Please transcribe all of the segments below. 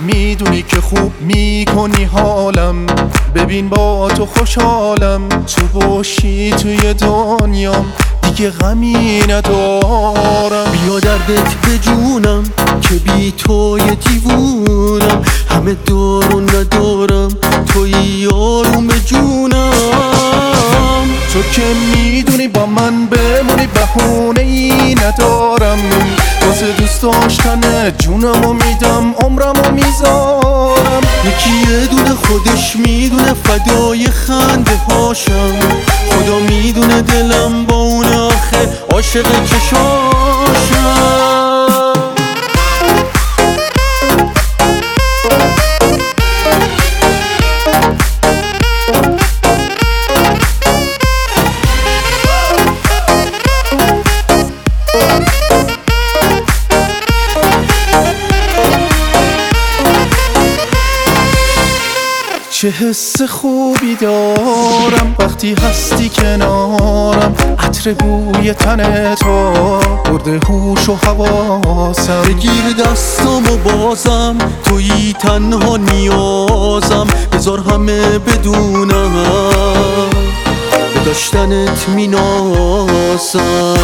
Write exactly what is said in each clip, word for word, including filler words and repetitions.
میدونی که خوب میکنی حالم، ببین با تو خوشحالم، تو باشی توی دنیام دیگه غمی ندارم. بیا دردت به جونم که بی تو یه دیوونم، همه دارو ندارم توی آروم جونم. تو که میدونی با من بمونی بهونه ای ندارم، واسه دوست داشتن جونمو میدم عمرمو میذارم. یکی یه دونه خودش میدونه فدای خنده هاشم، خدا میدونه دلم با اون آخه عاشق چشاشم. چه حس خوبی دارم وقتی هستی کنارم، عطر بوی تن تو برده هوش و حواسم. بگیر دستم و بازم تویی تنها نیازم، بذار همه بدونم به داشتنت مینازم.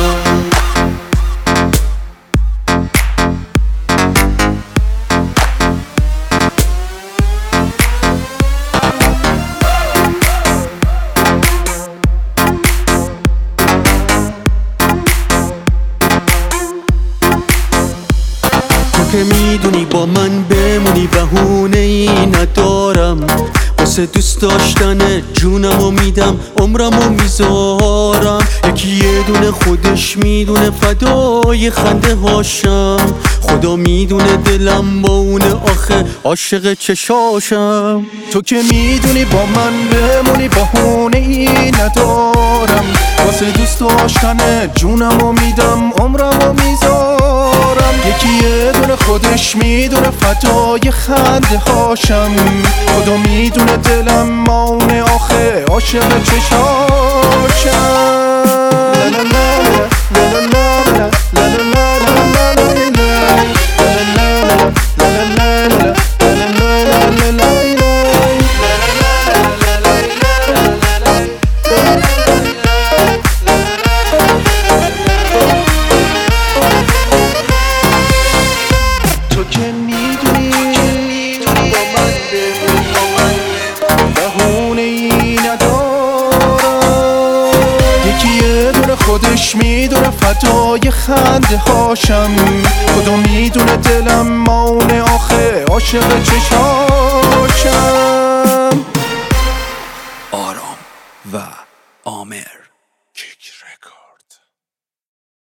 که میدونی با من بمونی بهونه ای ندارم، واسه دوست داشتن جونمو میدم عمرمو میذارم. یکی یه دونه خودش میدونه فدای خنده هاشم، خدا میدونه دلم با اونه آخه عاشق چشاشم. تو که میدونی با من بمونی بهونه ای ندارم، واسه دوست داشتن جونمو میدم عمرمو میذارم. یکی یه دونه خودش میدونه فدای خنده هاشم، خدا میدونه دلم مونه آخه عاشق چشاشم. خودش میدونه فدای خنده هاشم، خدا میدونه دلم مونه آخه عاشق چشاشم. آرام و آمر.